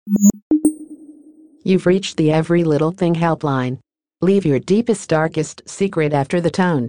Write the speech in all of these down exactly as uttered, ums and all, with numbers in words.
You've reached the Every Little Thing helpline. Leave your deepest, darkest secret after the tone.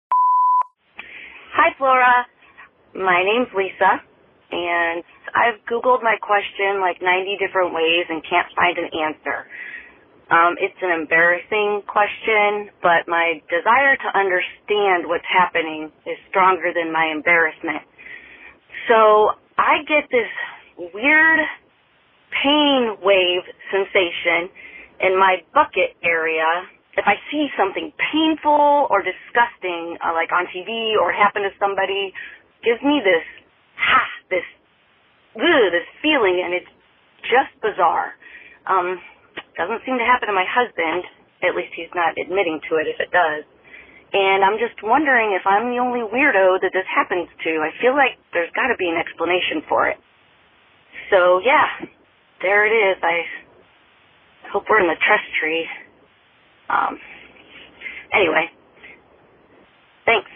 Hi, Flora. My name's Lisa, and I've Googled my question like ninety different ways and can't find an answer. Um, it's an embarrassing question, but my desire to understand what's happening is stronger than my embarrassment. So I get this weird pain wave sensation in my bucket area. If I see something painful or disgusting, uh, like on T V or happen to somebody, gives me this, ha, this, ugh, this feeling, and it's just bizarre. Um, doesn't seem to happen to my husband. At least he's not admitting to it if it does. And I'm just wondering if I'm the only weirdo that this happens to. I feel like there's got to be an explanation for it. So, yeah, there it is. I hope we're in the trust tree. Um, anyway, thanks.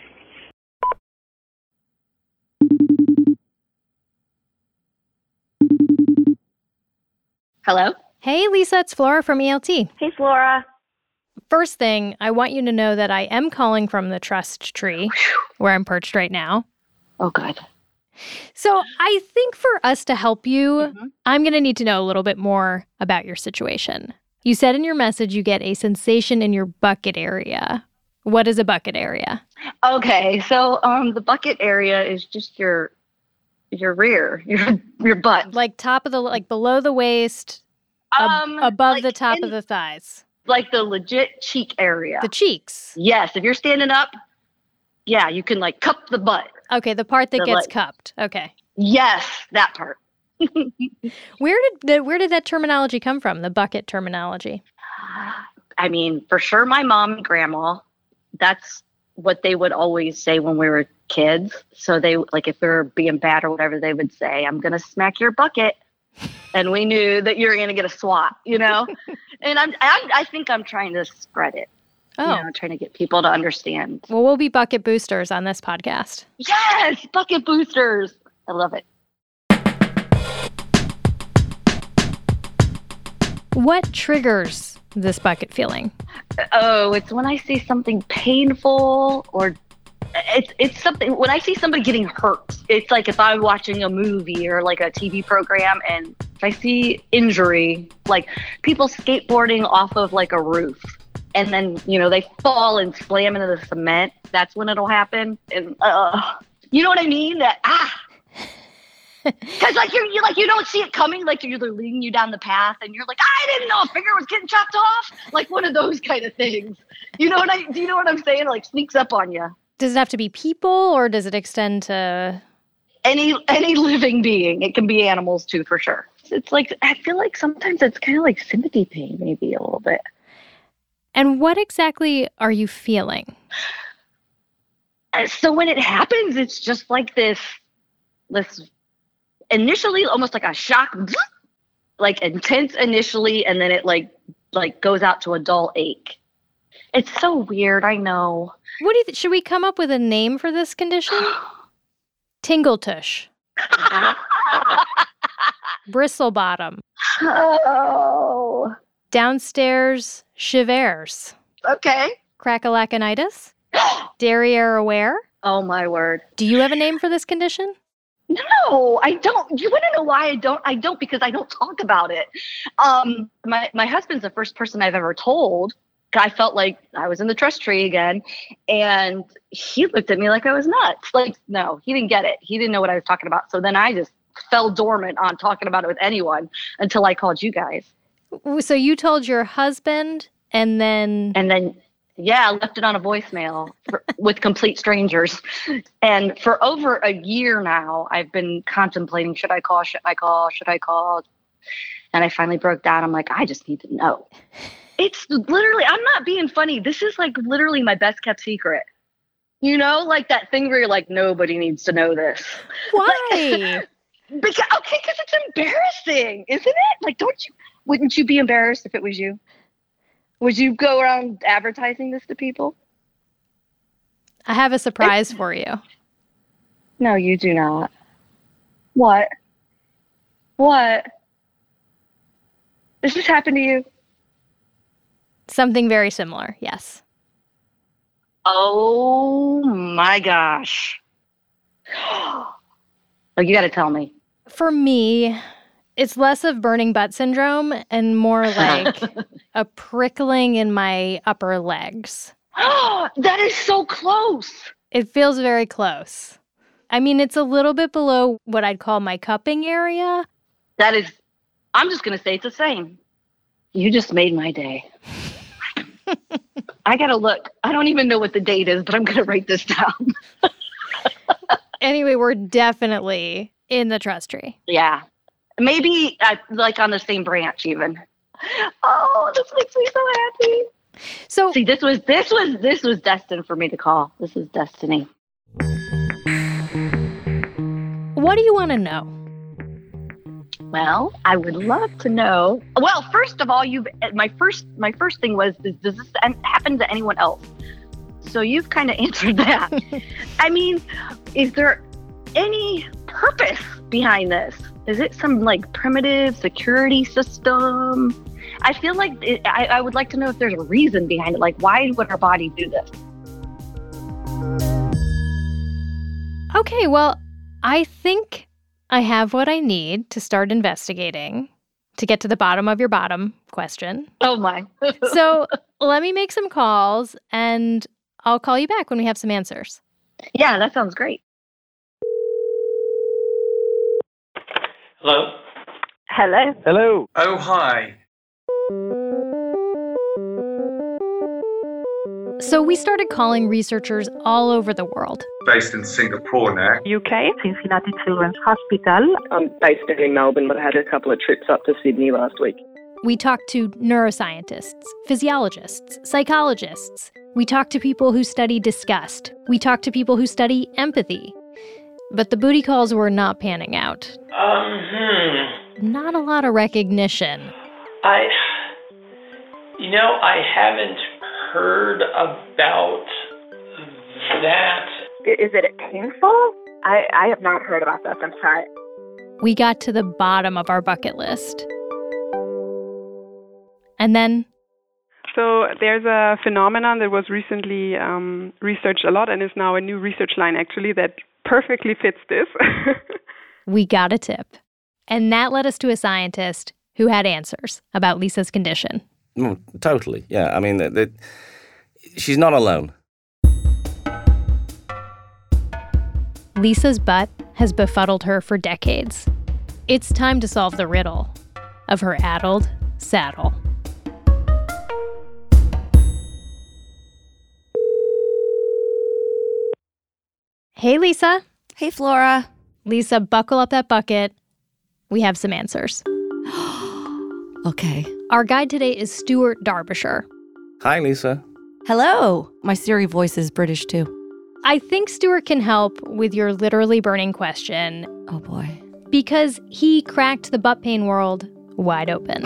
Hello? Hey, Lisa, it's Flora from E L T. Hey, Flora. First thing, I want you to know that I am calling from the trust tree where I'm perched right now. Oh, good. So I think for us to help you, Mm-hmm. I'm going to need to know a little bit more about your situation. You said in your message you get a sensation in your bucket area. What is a bucket area? Okay, so um, the bucket area is just your your rear, your your butt. Like top of the, like below the waist, ab- Um, above like the top in- of the thighs. Like the legit cheek area. The cheeks. Yes, if you're standing up, yeah, you can like cup the butt. Okay, the part that The, gets like- cupped. Okay. Yes, that part. Where did the, where did that terminology come from, the bucket terminology? I mean, for sure, my mom and grandma, that's what they would always say when we were kids. So they, like, if we were being bad or whatever, they would say, I'm going to smack your bucket. And we knew that you were going to get a swat, you know? And I'm, I'm, I think I'm trying to spread it. Oh. You know, trying to get people to understand. Well, we'll be bucket boosters on this podcast. Yes, bucket boosters. I love it. What triggers this bucket feeling? Oh, it's when I see something painful or it's it's something when I see somebody getting hurt. It's like if I'm watching a movie or like a T V program and if I see injury, like people skateboarding off of like a roof and then, you know, they fall and slam into the cement. That's when it'll happen. And uh, you know what I mean? That ah. Because like you're, you like you don't see it coming, like you're they're leading you down the path, and you're like, I didn't know a finger was getting chopped off, like one of those kind of things. You know what I? Do you know what I'm saying? It, like sneaks up on you. Does it have to be people, or does it extend to any any living being? It can be animals too, for sure. It's like I feel like sometimes it's kind of like sympathy pain, maybe a little bit. And what exactly are you feeling? Uh, So when it happens, it's just like this, this. Initially almost like a shock, like intense initially, and then it like like goes out to a dull ache. It's so weird, I know. What do you th- should we come up with a name for this condition? Tingle tush, bristle bottom, Oh, downstairs shivers, okay. crackalackinitis, derriere aware. Oh my word. Do you have a name for this condition? No, I don't. You want to know why I don't? I don't because I don't talk about it. Um, my my husband's the first person I've ever told. I felt like I was in the trust tree again, and he looked at me like I was nuts. Like, no, he didn't get it. He didn't know what I was talking about. So then I just fell dormant on talking about it with anyone until I called you guys. So you told your husband, and then And then, yeah, I left it on a voicemail for, with complete strangers. And for over a year now, I've been contemplating, should I call, should I call, should I call? And I finally broke down. I'm like, I just need to know. It's literally, I'm not being funny. This is like literally my best kept secret. You know, like that thing where you're like, nobody needs to know this. why? Because, okay, because it's embarrassing, isn't it? Like, don't you, wouldn't you be embarrassed if it was you? Would you go around advertising this to people? I have a surprise for you. No, you do not. What? What? Does this happen to you? Something very similar, yes. Oh my gosh. Oh, you got to tell me. For me, it's less of burning butt syndrome and more like a prickling in my upper legs. That is so close. It feels very close. I mean, it's a little bit below what I'd call my cupping area. That is, I'm just going to say it's the same. You just made my day. I got to look. I don't even know what the date is, but I'm going to write this down. Anyway, we're definitely in the trust tree. Yeah. Maybe uh, like on the same branch even. Oh, this makes me so happy. So see, this was this was this was destined for me to call. This is destiny. What do you want to know? Well, I would love to know. Well, first of all, you've my first my first thing was does, does this happen to anyone else? So you've kind of answered that. I mean, is there any purpose behind this? Is it some like primitive security system? I feel like it, I, I would like to know if there's a reason behind it. Like, why would our body do this? Okay, well, I think I have what I need to start investigating to get to the bottom of your bottom question. Oh, my. So let me make some calls and I'll call you back when we have some answers. Yeah, that sounds great. Hello? Hello? Hello. Oh, hi. So we started calling researchers all over the world. Based in Singapore now. U K, Cincinnati Children's Hospital. I'm based down in Melbourne, but I had a couple of trips up to Sydney last week. We talked to neuroscientists, physiologists, psychologists. We talked to people who study disgust. We talked to people who study empathy. But the booty calls were not panning out. Um, hmm. Not a lot of recognition. I, you know, I haven't heard about that. Is it painful? I, I have not heard about this. I'm sorry. We got to the bottom of our bucket list. And then... So there's a phenomenon that was recently um, researched a lot and is now a new research line, actually, that perfectly fits this. We got a tip. And that led us to a scientist who had answers about Lisa's condition. Mm, totally, yeah. I mean, the, the, she's not alone. Lisa's butt has befuddled her for decades. It's time to solve the riddle of her addled saddle. Hey, Lisa. Hey, Flora. Lisa, buckle up that bucket. We have some answers. Okay. Our guide today is Stuart Derbyshire. Hi, Lisa. Hello. My Siri voice is British, too. I think Stuart can help with your literally burning question. Oh, boy. Because he cracked the butt pain world wide open.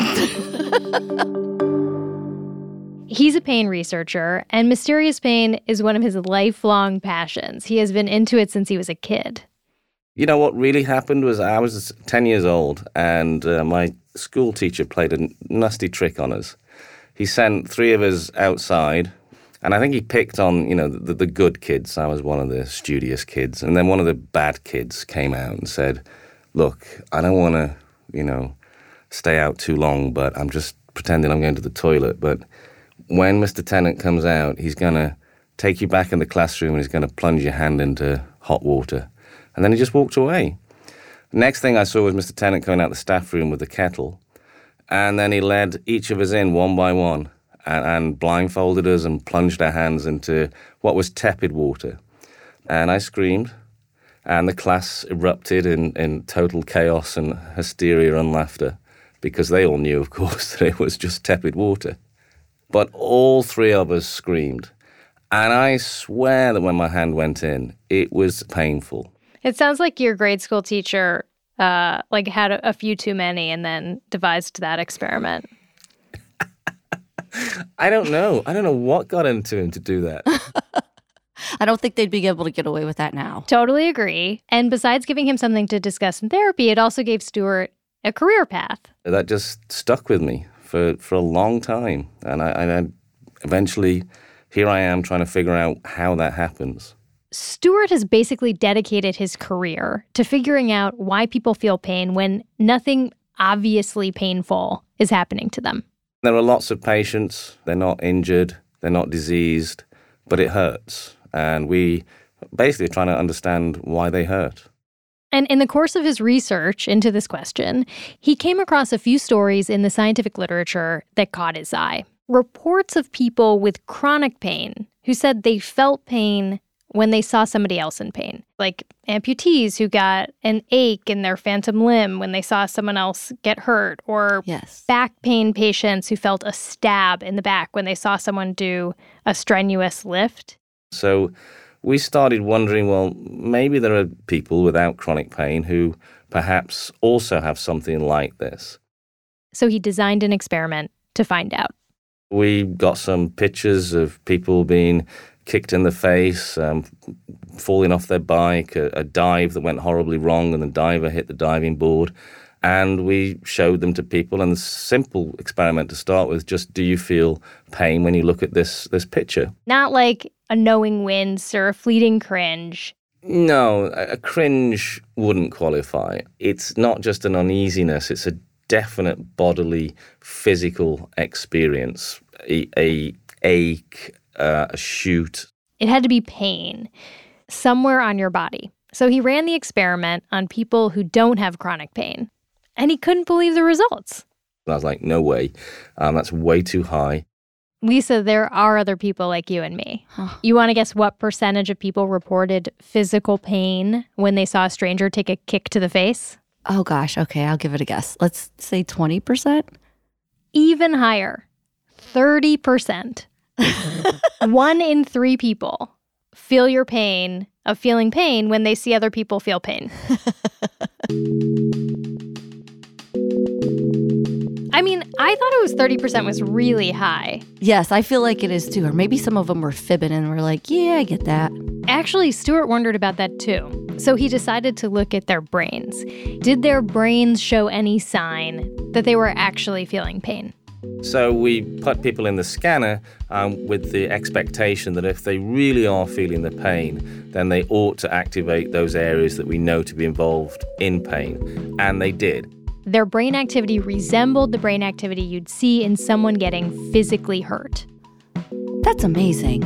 He's a pain researcher, and mysterious pain is one of his lifelong passions. He has been into it since he was a kid. You know what really happened was I was ten years old, and uh, my school teacher played a nasty trick on us. He sent three of us outside, and I think he picked on, you know, the, the good kids. I was one of the studious kids. And then one of the bad kids came out and said, look, I don't want to, you know, stay out too long, but I'm just pretending I'm going to the toilet. But when Mister Tennant comes out, he's going to take you back in the classroom and he's going to plunge your hand into hot water. And then he just walked away. Next thing I saw was Mister Tennant coming out the staff room with the kettle. And then he led each of us in one by one and, and blindfolded us and plunged our hands into what was tepid water. And I screamed, and the class erupted in, in total chaos and hysteria and laughter, because they all knew, of course, that it was just tepid water. But all three of us screamed. And I swear that when my hand went in, it was painful. It sounds like your grade school teacher uh, like had a, a few too many and then devised that experiment. I don't know. I don't know what got into him to do that. I don't think they'd be able to get away with that now. Totally agree. And besides giving him something to discuss in therapy, it also gave Stuart a career path. That just stuck with me. for, for a long time. And I, and I eventually, here I am trying to figure out how that happens. Stuart has basically dedicated his career to figuring out why people feel pain when nothing obviously painful is happening to them. There are lots of patients, they're not injured, they're not diseased, but it hurts. And we basically are trying to understand why they hurt. And in the course of his research into this question, he came across a few stories in the scientific literature that caught his eye. Reports of people with chronic pain who said they felt pain when they saw somebody else in pain, like amputees who got an ache in their phantom limb when they saw someone else get hurt, or yes. back pain patients who felt a stab in the back when they saw someone do a strenuous lift. So we started wondering, well, maybe there are people without chronic pain who perhaps also have something like this. So he designed an experiment to find out. We got some pictures of people being kicked in the face, um, falling off their bike, a, a dive that went horribly wrong and the diver hit the diving board. And we showed them to people, and the simple experiment to start with, just do you feel pain when you look at this this picture? Not like a knowing wince or a fleeting cringe. No, a, a cringe wouldn't qualify. It's not just an uneasiness, it's a definite bodily, physical experience, a, a ache, uh, a shoot. It had to be pain somewhere on your body. So he ran the experiment on people who don't have chronic pain, and he couldn't believe the results. I was like, no way. Um, that's way too high. Lisa, there are other people like you and me. Huh. You want to guess what percentage of people reported physical pain when they saw a stranger take a kick to the face? Oh, gosh. Okay, I'll give it a guess. Let's say twenty percent? Even higher. thirty percent. One in three people feel your pain of feeling pain when they see other people feel pain. I mean, I thought it was thirty percent was really high. Yes, I feel like it is too. Or maybe some of them were fibbing and were like, yeah, I get that. Actually, Stuart wondered about that too. So he decided to look at their brains. Did their brains show any sign that they were actually feeling pain? So we put people in the scanner um, with the expectation that if they really are feeling the pain, then they ought to activate those areas that we know to be involved in pain. And they did. Their brain activity resembled the brain activity you'd see in someone getting physically hurt. That's amazing.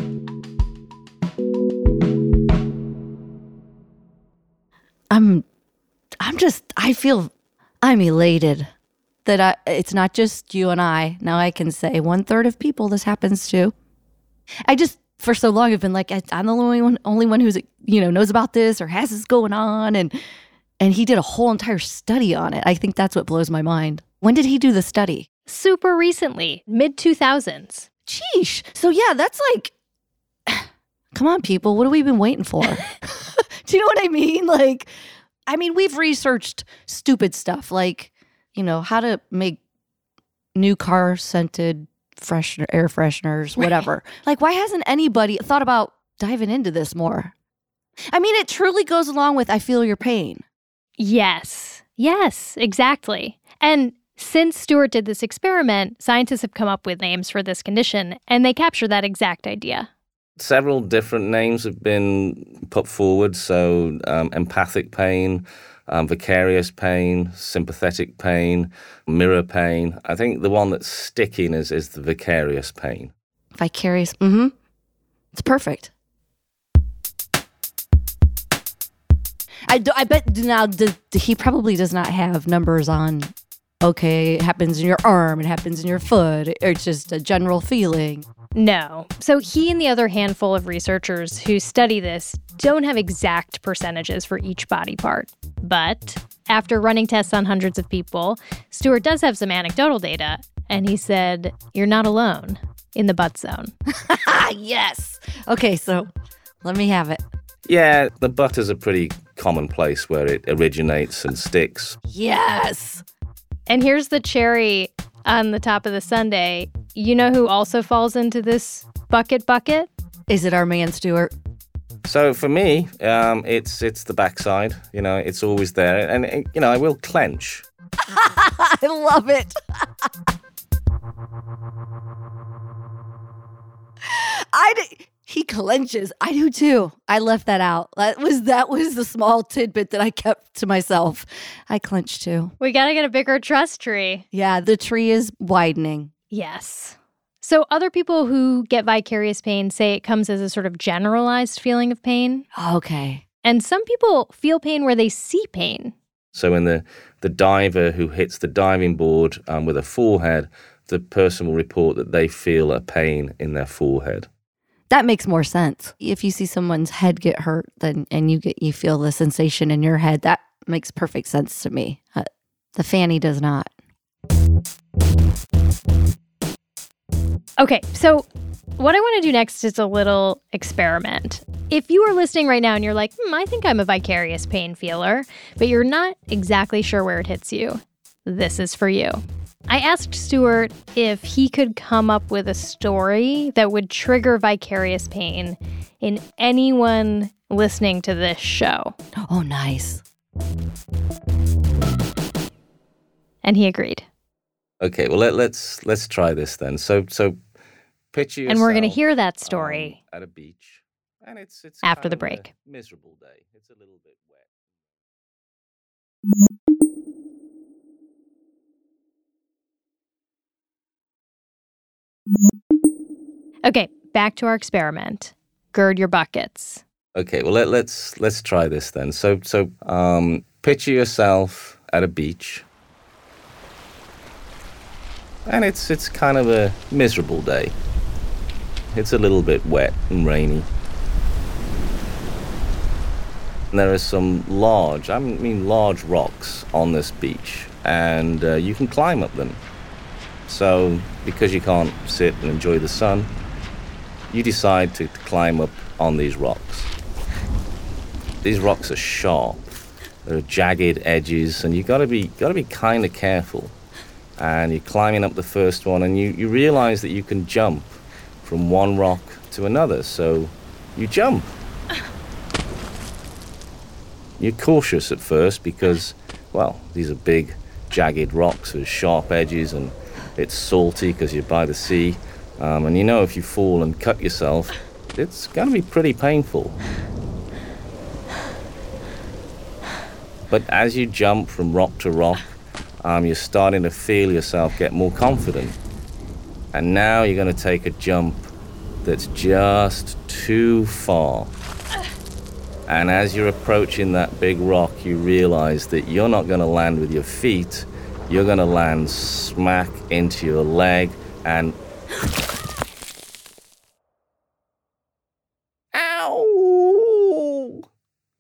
I'm, I'm just, I feel, I'm elated that I, it's not just you and I. Now I can say one third of people this happens to. I just, for so long, have been like, I'm the only one, only one who's, you know, knows about this or has this going on. And And he did a whole entire study on it. I think that's what blows my mind. When did he do the study? Super recently, mid two thousands. Sheesh. So yeah, that's like, come on, people. What have we been waiting for? Do you know what I mean? Like, I mean, we've researched stupid stuff like, you know, how to make new car scented freshener, air fresheners, whatever. Right. Like, why hasn't anybody thought about diving into this more? I mean, it truly goes along with I feel your pain. Yes. Yes, exactly. And since Stuart did this experiment, scientists have come up with names for this condition, and they capture that exact idea. Several different names have been put forward. So um, empathic pain, um, vicarious pain, sympathetic pain, mirror pain. I think the one that's sticking is, is the vicarious pain. Vicarious, mm-hmm. It's perfect. I, do, I bet now the, the, he probably does not have numbers on, okay, it happens in your arm, it happens in your foot, or it's just a general feeling. No. So he and the other handful of researchers who study this don't have exact percentages for each body part. But after running tests on hundreds of people, Stuart does have some anecdotal data, and he said, you're not alone in the butt zone. Yes. Okay, so let me have it. Yeah, the butt is a pretty common place where it originates and sticks. Yes. And here's the cherry on the top of the sundae. You know who also falls into this bucket bucket? Is it our man, Stuart? So for me, um, it's it's the backside. You know, it's always there. And, and you know, I will clench. I love it. I d- he clenches. I do too. I left that out. That was that was the small tidbit that I kept to myself. I clench too. We got to get a bigger trust tree. Yeah, the tree is widening. Yes. So other people who get vicarious pain say it comes as a sort of generalized feeling of pain. Okay. And some people feel pain where they see pain. So when the, the diver who hits the diving board um, with a forehead, the person will report that they feel a pain in their forehead. That makes more sense. If you see someone's head get hurt, then and you get you feel the sensation in your head, that makes perfect sense to me. Uh, the fanny does not. Okay, so what I want to do next is a little experiment. If you are listening right now and you're like, hmm, I think I'm a vicarious pain feeler, but you're not exactly sure where it hits you, this is for you. I asked Stuart if he could come up with a story that would trigger vicarious pain in anyone listening to this show. Oh, nice. And he agreed. Okay, well let, let's let's try this then. So so picture yourself. And we're going to hear that story um, at a beach, and it's it's after kind the of break. A miserable day. It's a little bit wet. Okay, back to our experiment. Gird your buckets. Okay, well let, let's let's try this then. So so um, picture yourself at a beach, and it's it's kind of a miserable day. It's a little bit wet and rainy. And there are some large, I mean large rocks on this beach, and uh, you can climb up them. So because you can't sit and enjoy the sun, you decide to, to climb up on these rocks. These rocks are sharp. There are jagged edges, and you gotta be gotta be kind of careful. And you're climbing up the first one, and you, you realize that you can jump from one rock to another, so you jump. You're cautious at first because, well, these are big, jagged rocks with sharp edges, and it's salty because you're by the sea. Um, and you know if you fall and cut yourself, it's going to be pretty painful. But as you jump from rock to rock, um, you're starting to feel yourself get more confident. And now you're going to take a jump that's just too far. And as you're approaching that big rock, you realize that you're not going to land with your feet. You're going to land smack into your leg and... Ow!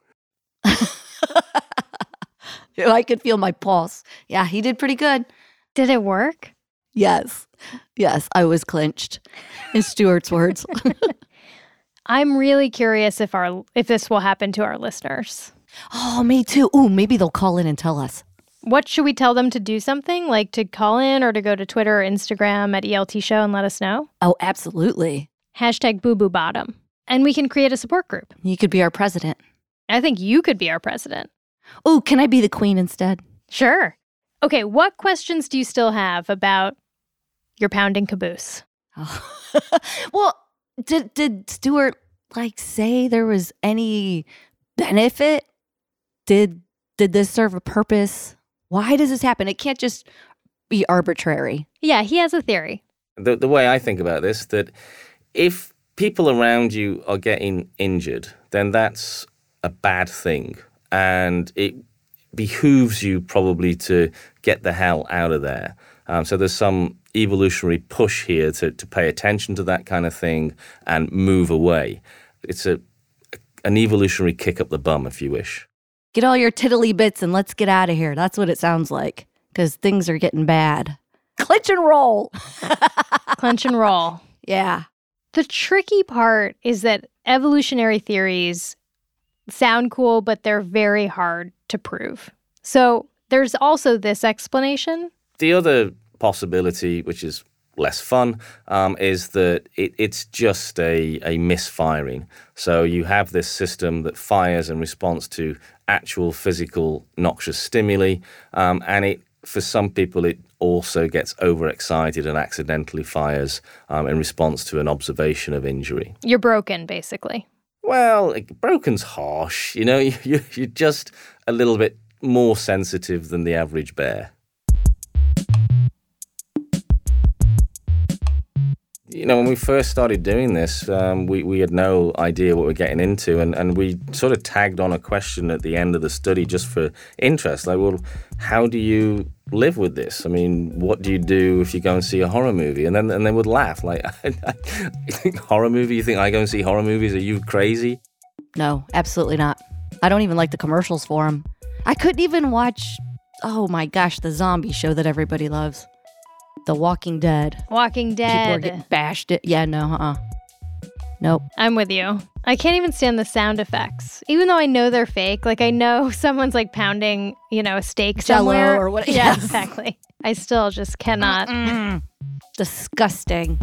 I could feel my pulse. Yeah, he did pretty good. Did it work? Yes. Yes, I was clinched, in Stuart's words. I'm really curious if our if this will happen to our listeners. Oh, me too. Ooh, maybe they'll call in and tell us. What should we tell them to do something? Like to call in or to go to Twitter or Instagram at E L T Show and let us know? Oh, absolutely. Hashtag Boo Boo Bottom. And we can create a support group. You could be our president. I think you could be our president. Oh, can I be the queen instead? Sure. Okay, what questions do you still have about your pounding caboose? Oh. Well, did did Stuart like say there was any benefit? Did did this serve a purpose? Why does this happen? It can't just be arbitrary. Yeah, he has a theory. The the way I think about this, that if people around you are getting injured, then that's a bad thing. And it behooves you probably to get the hell out of there. Um, so there's some evolutionary push here to, to pay attention to that kind of thing and move away. It's a an evolutionary kick up the bum, if you wish. Get all your tiddly bits and let's get out of here. That's what it sounds like, because things are getting bad. Clinch and roll. Clinch and roll. Yeah. The tricky part is that evolutionary theories sound cool, but they're very hard to prove. So there's also this explanation. The other possibility, which is less fun, um, is that it, it's just a, a misfiring. So you have this system that fires in response to actual physical noxious stimuli, um, and it for some people, it also gets overexcited and accidentally fires um, in response to an observation of injury. You're broken, basically. Well, like, broken's harsh. You know, you, you're just a little bit more sensitive than the average bear. You know, when we first started doing this, um, we, we had no idea what we're getting into, and, and we sort of tagged on a question at the end of the study just for interest. Like, well, how do you live with this? I mean, what do you do if you go and see a horror movie? And then and they would laugh, like, you think horror movie? You think I go and see horror movies? Are you crazy? No, absolutely not. I don't even like the commercials for them. I couldn't even watch, oh my gosh, the zombie show that everybody loves. The Walking Dead. Walking Dead. People are getting bashed. It. Yeah, no, uh-uh. Nope. I'm with you. I can't even stand the sound effects. Even though I know they're fake. Like, I know someone's, like, pounding, you know, a steak Jell-O somewhere. or what? Yeah, Yes. exactly. I still just cannot. Mm-mm. Disgusting.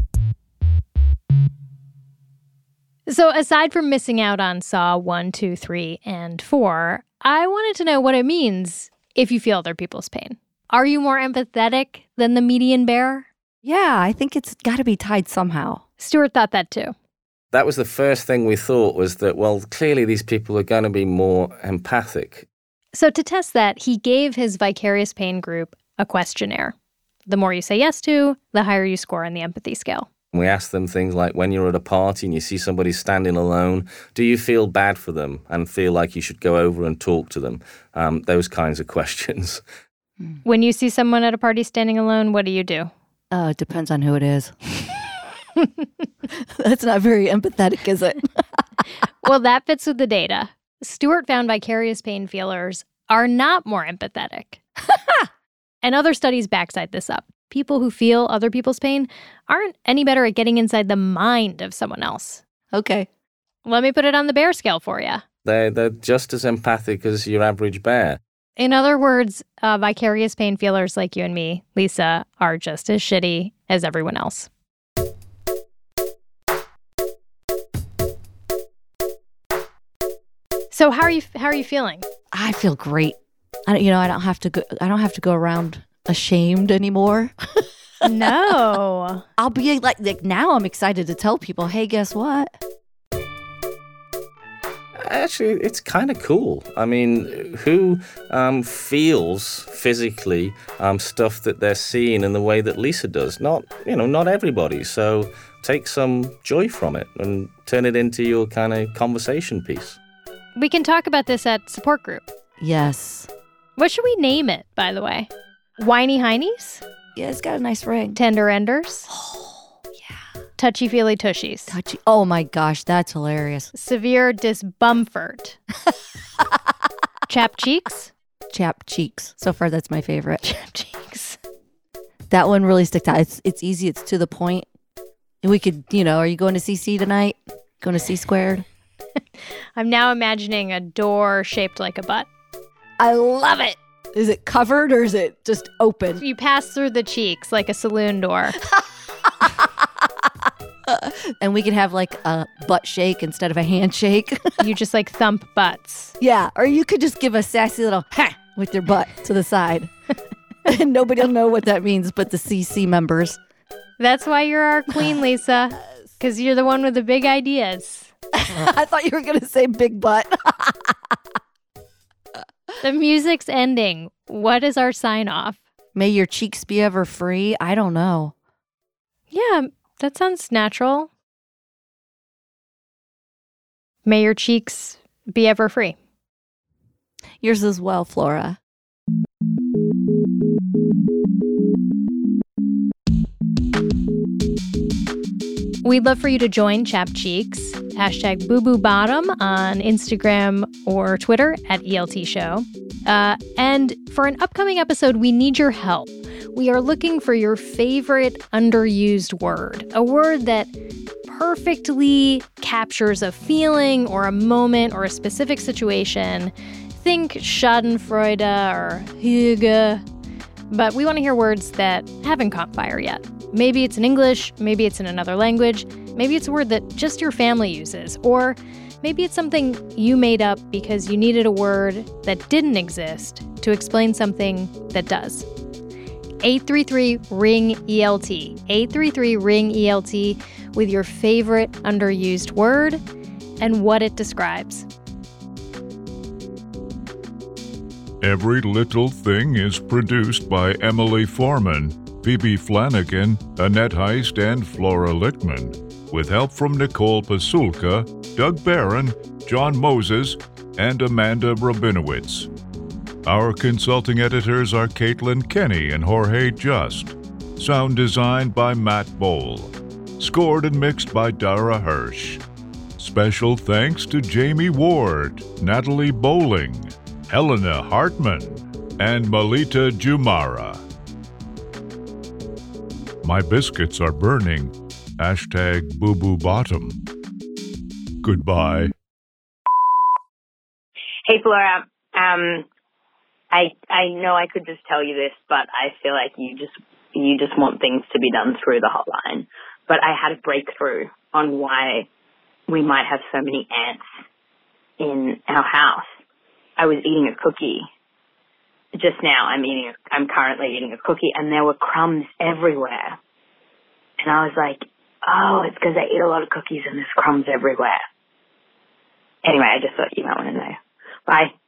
So aside from missing out on Saw one, two, three, and four, I wanted to know what it means if you feel other people's pain. Are you more empathetic than the median bear? Yeah, I think it's got to be tied somehow. Stuart thought that too. That was the first thing we thought, was that, well, clearly these people are going to be more empathic. So to test that, he gave his vicarious pain group a questionnaire. The more you say yes to, the higher you score on the empathy scale. We asked them things like, when you're at a party and you see somebody standing alone, do you feel bad for them and feel like you should go over and talk to them? Um, those kinds of questions. When you see someone at a party standing alone, what do you do? Uh, it depends on who it is. That's not very empathetic, is it? Well, that fits with the data. Stuart found vicarious pain feelers are not more empathetic. And other studies backside this up. People who feel other people's pain aren't any better at getting inside the mind of someone else. Okay. Let me put it on the bear scale for you. They're, they're just as empathic as your average bear. In other words, uh, vicarious pain feelers like you and me, Lisa, are just as shitty as everyone else. So how are you? How are you feeling? I feel great. I don't, you know, I don't have to go. I don't have to go around ashamed anymore. No, I'll be like, like now. I'm excited to tell people, hey, guess what? Actually, it's kind of cool. I mean, who um, feels physically um, stuff that they're seeing in the way that Lisa does? Not, you know, not everybody. So take some joy from it and turn it into your kind of conversation piece. We can talk about this at support group. Yes. What should we name it, by the way? Whiny Heinies? Yeah, it's got a nice ring. Tender Enders? Oh, yeah. Touchy-feely Tushies? Touchy. Oh, my gosh, that's hilarious. Severe Disbumfort? Chap Cheeks? Chap Cheeks. So far, that's my favorite. Chap Cheeks. That one really sticks out. It's, it's easy. It's to the point. And we could, you know, are you going to C C tonight? Going to C Squared? I'm now imagining a door shaped like a butt. I love it. Is it covered or is it just open? You pass through the cheeks like a saloon door. And we could have like a butt shake instead of a handshake. You just like thump butts. Yeah, or you could just give a sassy little ha with your butt to the side. And nobody will know what that means but the C C members. That's why you're our queen, Lisa. Because you're the one with the big ideas. I thought you were going to say big butt. The music's ending. What is our sign off? May your cheeks be ever free? I don't know. Yeah, that sounds natural. May your cheeks be ever free. Yours as well, Flora. We'd love for you to join Chap Cheeks. Hashtag Boo Boo Bottom on Instagram or Twitter at E L T Show. Uh, and for an upcoming episode, we need your help. We are looking for your favorite underused word, a word that perfectly captures a feeling or a moment or a specific situation. Think Schadenfreude or Hüge. But we want to hear words that haven't caught fire yet. Maybe it's in English, maybe it's in another language, maybe it's a word that just your family uses, or maybe it's something you made up because you needed a word that didn't exist to explain something that does. eight three three ring E L T. eight three three ring E L T with your favorite underused word and what it describes. Every Little Thing is produced by Emily Foreman, Phoebe Flanagan, Annette Heist, and Flora Lichtman, with help from Nicole Pasulka, Doug Barron, John Moses, and Amanda Rabinowitz. Our consulting editors are Caitlin Kenny and Jorge Just. Sound designed by Matt Bowl. Scored and mixed by Dara Hirsch. Special thanks to Jamie Ward, Natalie Bowling, Helena Hartman, and Melita Jumara. My biscuits are burning. Hashtag boo boo bottom. Goodbye. Hey, Flora. Um, I I know I could just tell you this, but I feel like you just you just want things to be done through the hotline. But I had a breakthrough on why we might have so many ants in our house. I was eating a cookie just now. I'm eating. A, I'm currently eating a cookie, and there were crumbs everywhere. And I was like, "Oh, it's because I eat a lot of cookies, and there's crumbs everywhere." Anyway, I just thought you might want to know. Bye.